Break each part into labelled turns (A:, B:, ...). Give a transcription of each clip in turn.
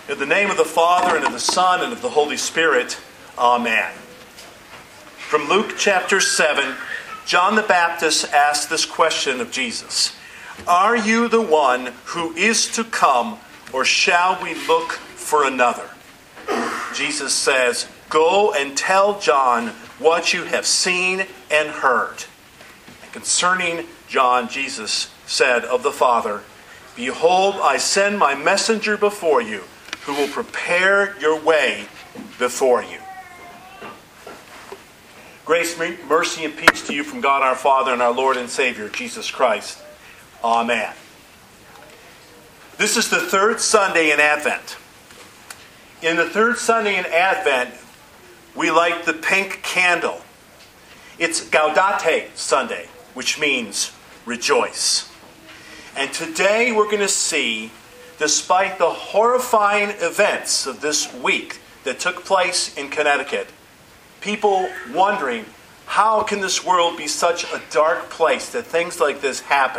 A: In the name of the Father, and of the Son, and of the Holy Spirit. Amen. From Luke chapter 7, John the Baptist asked this question of Jesus. Are you the one who is to come, or shall we look for another? Jesus says, go and tell John what you have seen and heard. And concerning John, Jesus said of the Father, behold, I send my messenger before you, who will prepare your way before you. Grace, mercy, and peace to you from God our Father and our Lord and Savior, Jesus Christ. Amen. This is the third Sunday in Advent. In the third Sunday in Advent, we light the pink candle. It's Gaudete Sunday, which means rejoice. And today we're going to see, despite the horrifying events of this week that took place in Connecticut, people wondering, how can this world be such a dark place that things like this happen?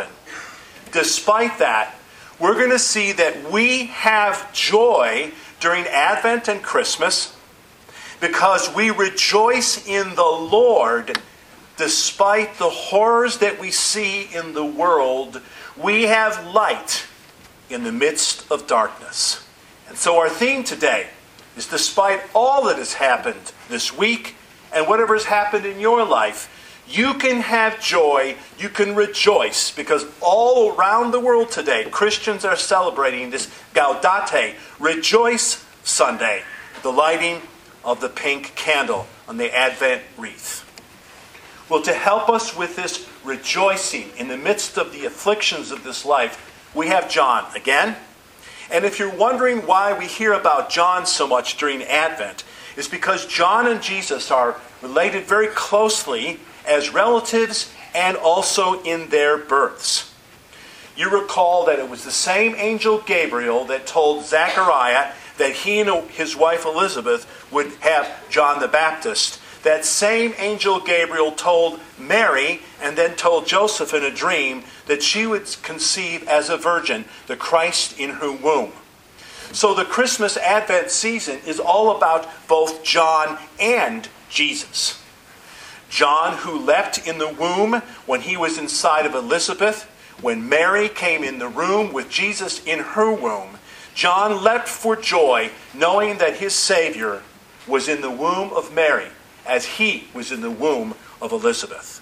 A: Despite that, we're going to see that we have joy during Advent and Christmas because we rejoice in the Lord despite the horrors that we see in the world. We have light in the midst of darkness. And so our theme today is, despite all that has happened this week and whatever has happened in your life, you can have joy, you can rejoice, because all around the world today, Christians are celebrating this Gaudete, Rejoice Sunday, the lighting of the pink candle on the Advent wreath. Well, to help us with this rejoicing in the midst of the afflictions of this life, we have John again. And if you're wondering why we hear about John so much during Advent, it's because John and Jesus are related very closely as relatives and also in their births. You recall that it was the same angel Gabriel that told Zechariah that he and his wife Elizabeth would have John the Baptist. That same angel Gabriel told Mary and then told Joseph in a dream that she would conceive as a virgin the Christ in her womb. So the Christmas Advent season is all about both John and Jesus. John, who leapt in the womb when he was inside of Elizabeth, when Mary came in the room with Jesus in her womb, John leapt for joy, knowing that his Savior was in the womb of Mary, as he was in the womb of Elizabeth.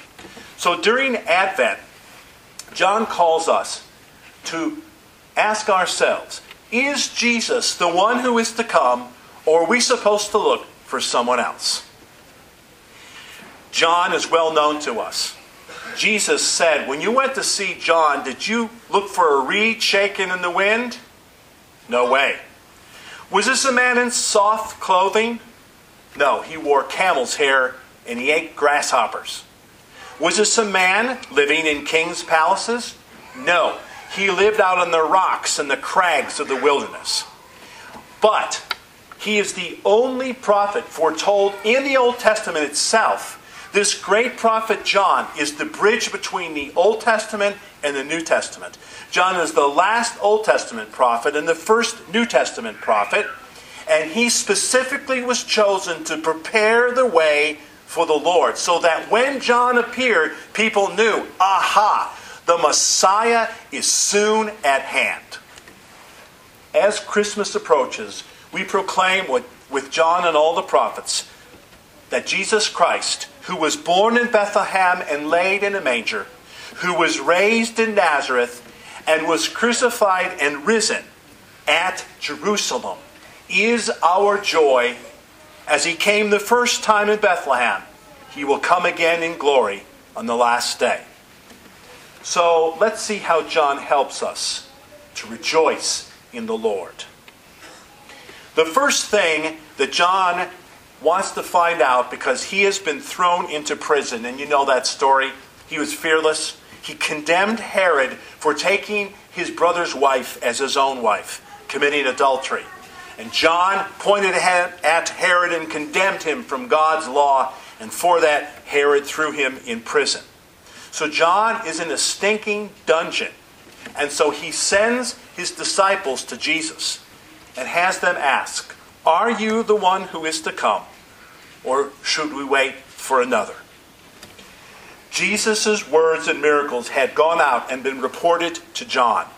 A: So during Advent, John calls us to ask ourselves, is Jesus the one who is to come, or are we supposed to look for someone else? John is well known to us. Jesus said, when you went to see John, did you look for a reed shaken in the wind? No way. Was this a man in soft clothing? No, he wore camel's hair and he ate grasshoppers. Was this a man living in king's palaces? No, he lived out on the rocks and the crags of the wilderness. But he is the only prophet foretold in the Old Testament itself. This great prophet John is the bridge between the Old Testament and the New Testament. John is the last Old Testament prophet and the first New Testament prophet. And he specifically was chosen to prepare the way for the Lord, so that when John appeared, people knew, aha, the Messiah is soon at hand. As Christmas approaches, we proclaim with John and all the prophets that Jesus Christ, who was born in Bethlehem and laid in a manger, who was raised in Nazareth and was crucified and risen at Jerusalem, is our joy. As he came the first time in Bethlehem, he will come again in glory on the last day. So let's see how John helps us to rejoice in the Lord. The first thing that John wants to find out, because he has been thrown into prison, and you know that story. He was fearless. He condemned Herod for taking his brother's wife as his own wife, committing adultery. And John pointed at Herod and condemned him from God's law, and for that Herod threw him in prison. So John is in a stinking dungeon, and so he sends his disciples to Jesus. and has them ask, "Are you the one who is to come, or should we wait for another?" Jesus' words and miracles had gone out and been reported to John.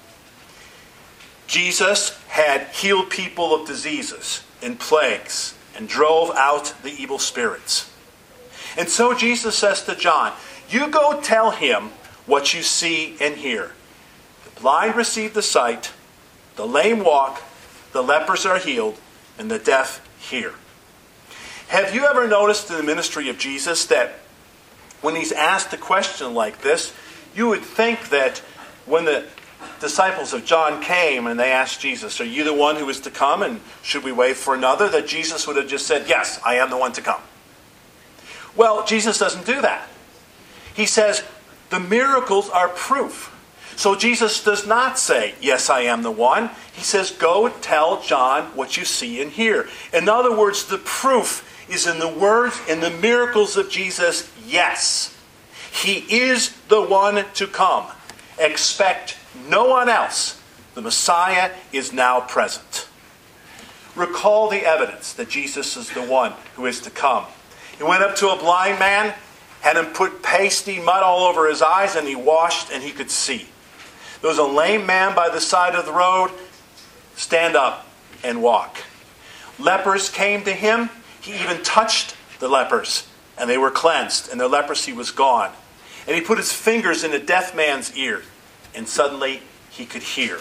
A: Jesus had healed people of diseases and plagues and drove out the evil spirits. And so Jesus says to John, "You go tell him what you see and hear. The blind receive the sight, the lame walk, the lepers are healed, and the deaf hear." Have you ever noticed in the ministry of Jesus that when he's asked a question like this, you would think that when the disciples of John came and they asked Jesus, "Are you the one who is to come, and should we wait for another?" that Jesus would have just said, "Yes, I am the one to come." Well, Jesus doesn't do that. He says, the miracles are proof. So Jesus does not say, "Yes, I am the one." He says, "Go tell John what you see and hear." In other words, the proof is in the words and the miracles of Jesus. Yes, he is the one to come. Expect no one else. The Messiah is now present. Recall the evidence that Jesus is the one who is to come. He went up to a blind man, had him put pasty mud all over his eyes, and he washed and he could see. There was a lame man by the side of the road. Stand up and walk. Lepers came to him. He even touched the lepers, and they were cleansed, and their leprosy was gone. And he put his fingers in a deaf man's ear, and suddenly he could hear.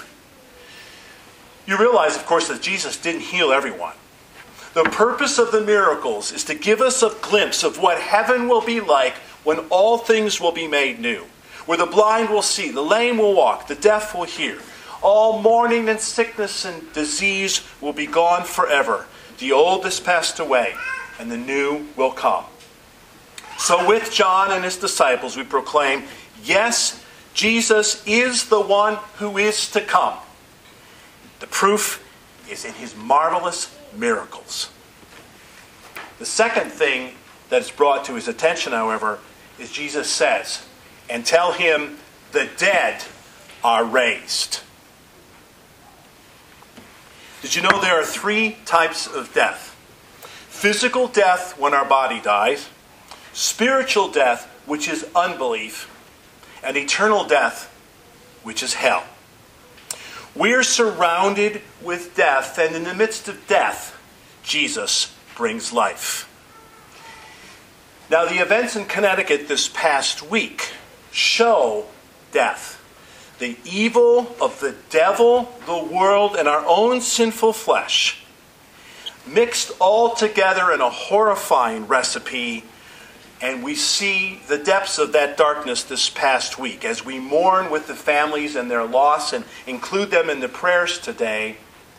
A: You realize, of course, that Jesus didn't heal everyone. The purpose of the miracles is to give us a glimpse of what heaven will be like when all things will be made new. Where the blind will see, the lame will walk, the deaf will hear. All mourning and sickness and disease will be gone forever. The old has passed away, and the new will come. So with John and his disciples, we proclaim, yes, Jesus is the one who is to come. The proof is in his marvelous miracles. The second thing that is brought to his attention, however, is Jesus says, "And tell him the dead are raised." Did you know there are 3 types of death? Physical death, when our body dies. Spiritual death, which is unbelief. And eternal death, which is hell. We're surrounded with death, and in the midst of death, Jesus brings life. Now, the events in Connecticut this past week show death. The evil of the devil, the world, and our own sinful flesh, mixed all together in a horrifying recipe. And we see the depths of that darkness this past week as we mourn with the families and their loss and include them in the prayers today.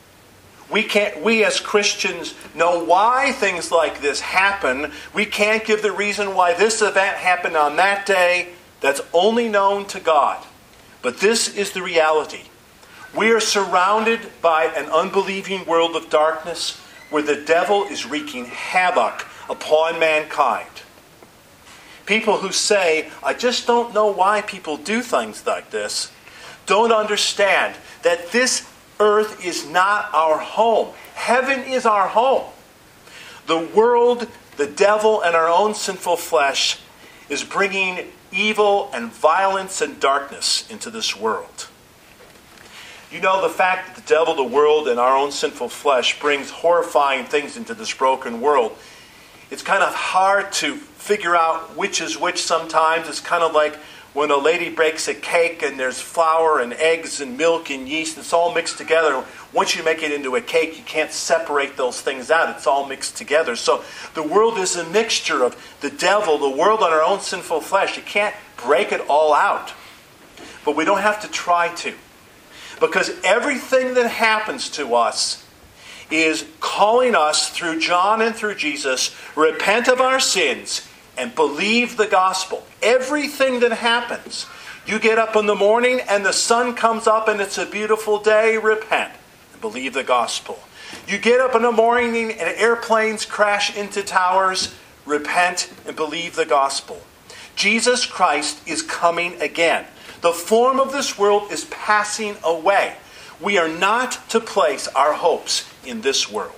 A: We as Christians know why things like this happen. We can't give the reason why this event happened on that day. That's only known to God. But this is the reality. We are surrounded by an unbelieving world of darkness where the devil is wreaking havoc upon mankind. People who say, "I just don't know why people do things like this," don't understand that this earth is not our home. Heaven is our home. The world, the devil, and our own sinful flesh is bringing evil and violence and darkness into this world. You know, the fact that the devil, the world, and our own sinful flesh brings horrifying things into this broken world, it's kind of hard to figure out which is which sometimes. It's kind of like when a lady bakes a cake and there's flour and eggs and milk and yeast. It's all mixed together. Once you make it into a cake, you can't separate those things out. It's all mixed together. So the world is a mixture of the devil, the world, and our own sinful flesh. You can't break it all out. But we don't have to try to. Because everything that happens to us is calling us through John and through Jesus, repent of our sins and believe the gospel. Everything that happens, you get up in the morning and the sun comes up and it's a beautiful day, repent and believe the gospel. You get up in the morning and airplanes crash into towers, repent and believe the gospel. Jesus Christ is coming again. The form of this world is passing away. We are not to place our hopes in this world.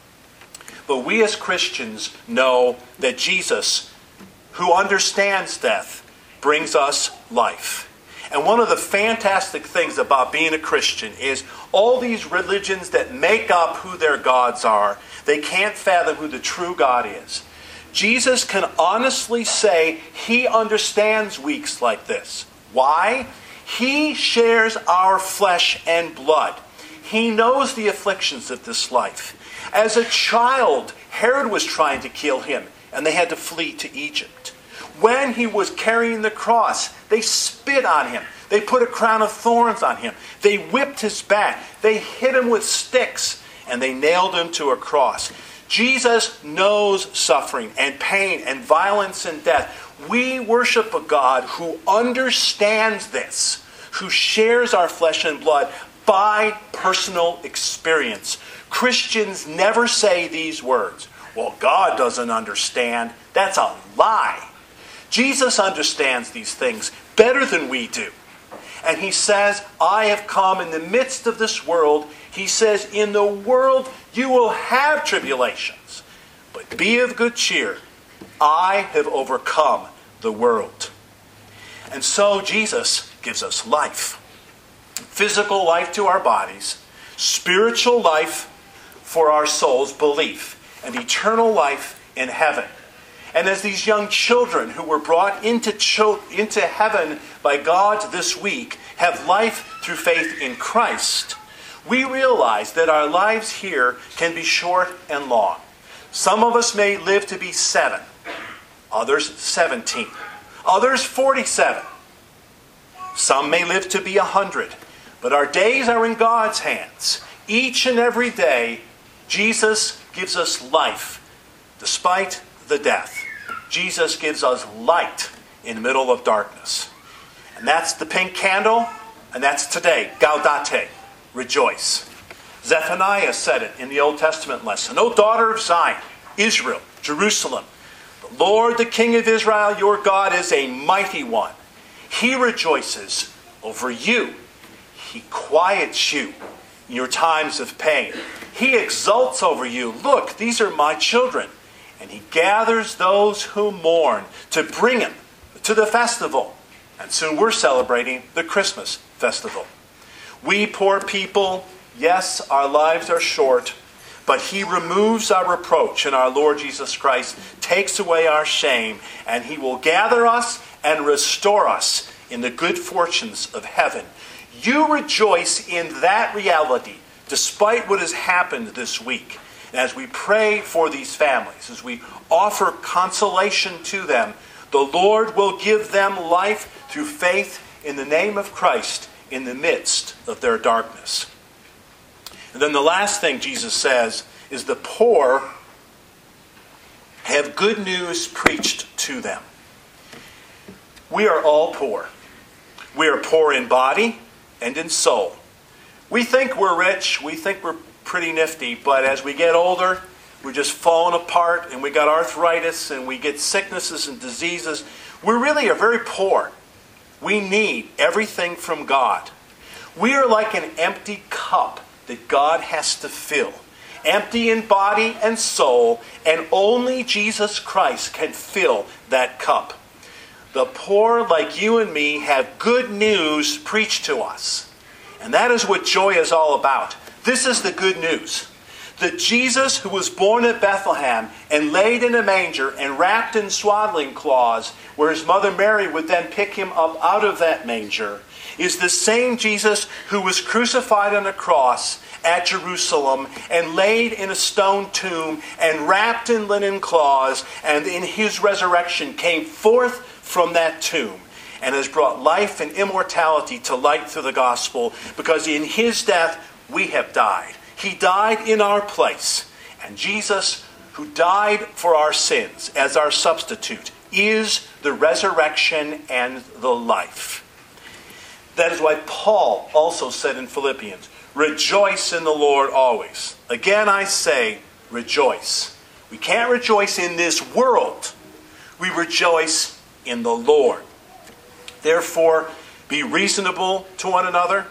A: But we as Christians know that Jesus, who understands death, brings us life. And one of the fantastic things about being a Christian is all these religions that make up who their gods are, they can't fathom who the true God is. Jesus can honestly say he understands weeks like this. Why? He shares our flesh and blood. He knows the afflictions of this life. As a child, Herod was trying to kill him, and they had to flee to Egypt. When he was carrying the cross, they spit on him. They put a crown of thorns on him. They whipped his back. They hit him with sticks, and they nailed him to a cross. Jesus knows suffering and pain and violence and death. We worship a God who understands this, who shares our flesh and blood by personal experience. Christians never say these words. Well, God doesn't understand. That's a lie. Jesus understands these things better than we do. And he says, I have come in the midst of this world. He says, in the world you will have tribulations. But be of good cheer. I have overcome the world. And so Jesus gives us life. Physical life to our bodies. Spiritual life for our souls, belief. And eternal life in heaven. And as these young children who were brought into heaven by God this week have life through faith in Christ, we realize that our lives here can be short and long. Some of us may live to be 7, others 17, others 47. Some may live to be 100, but our days are in God's hands. Each and every day, Jesus gives us life despite the death. Jesus gives us light in the middle of darkness. And that's the pink candle, and that's today. Gaudete. Rejoice. Zephaniah said it in the Old Testament lesson. O daughter of Zion, Israel, Jerusalem, the Lord, the King of Israel, your God, is a mighty one. He rejoices over you. He quiets you in your times of pain. He exults over you. Look, these are my children. And he gathers those who mourn to bring him to the festival. And soon we're celebrating the Christmas festival. We poor people, yes, our lives are short, but he removes our reproach, and our Lord Jesus Christ takes away our shame, and he will gather us and restore us in the good fortunes of heaven. You rejoice in that reality despite what has happened this week. As we pray for these families, as we offer consolation to them, the Lord will give them life through faith in the name of Christ in the midst of their darkness. And then the last thing Jesus says is the poor have good news preached to them. We are all poor. We are poor in body and in soul. We think we're rich, we think we're pretty nifty, but as we get older, we're just falling apart, and we got arthritis, and we get sicknesses and diseases. We really are very poor. We need everything from God. We are like an empty cup that God has to fill. Empty in body and soul, and only Jesus Christ can fill that cup. The poor, like you and me, have good news preached to us. And that is what joy is all about. This is the good news. That Jesus, who was born at Bethlehem and laid in a manger and wrapped in swaddling cloths, where his mother Mary would then pick him up out of that manger, is the same Jesus who was crucified on a cross at Jerusalem and laid in a stone tomb and wrapped in linen cloths, and in his resurrection came forth from that tomb and has brought life and immortality to light through the gospel, because in his death we have died. He died in our place. And Jesus, who died for our sins as our substitute, is the resurrection and the life. That is why Paul also said in Philippians, rejoice in the Lord always. Again I say, rejoice. We can't rejoice in this world. We rejoice in the Lord. Therefore, be reasonable to one another. The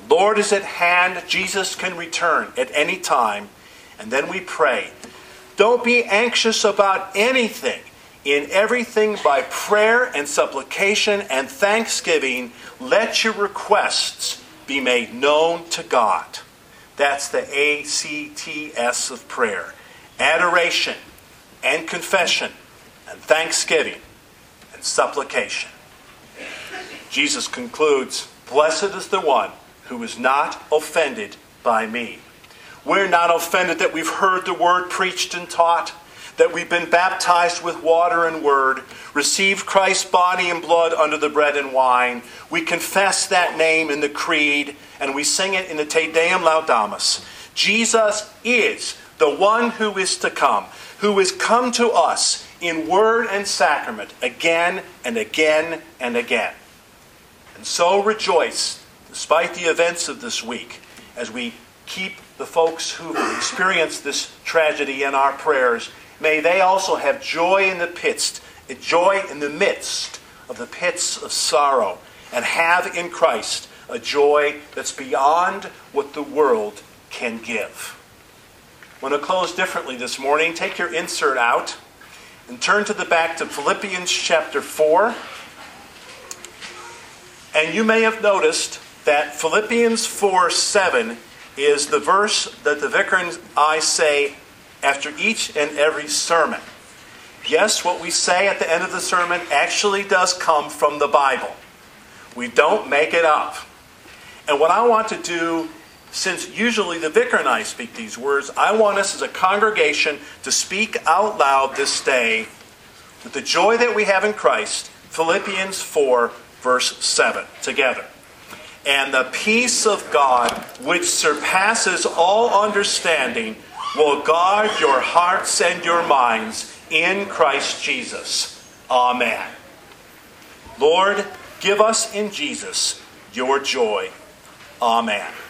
A: Lord is at hand. Jesus can return at any time. And then we pray, don't be anxious about anything. In everything by prayer and supplication and thanksgiving, let your requests be made known to God. That's the ACTS of prayer. Adoration and confession and thanksgiving and supplication. Jesus concludes, blessed is the one who is not offended by me. We're not offended that we've heard the word preached and taught, that we've been baptized with water and word, received Christ's body and blood under the bread and wine. We confess that name in the creed, and we sing it in the Te Deum Laudamus. Jesus is the one who is to come, who has come to us in word and sacrament again and again and again. And so rejoice, despite the events of this week, as we keep the folks who experienced this tragedy in our prayers. May they also have joy in the midst of the pits of sorrow, and have in Christ a joy that's beyond what the world can give. I want to close differently this morning. Take your insert out and turn to the back to Philippians chapter 4. And you may have noticed that Philippians 4:7 is the verse that the vicar and I say after each and every sermon. Yes, what we say at the end of the sermon actually does come from the Bible. We don't make it up. And what I want to do, since usually the vicar and I speak these words, I want us as a congregation to speak out loud this day with the joy that we have in Christ, Philippians 4, verse 7, together. And the peace of God, which surpasses all understanding, will guard your hearts and your minds in Christ Jesus. Amen. Lord, give us in Jesus your joy. Amen.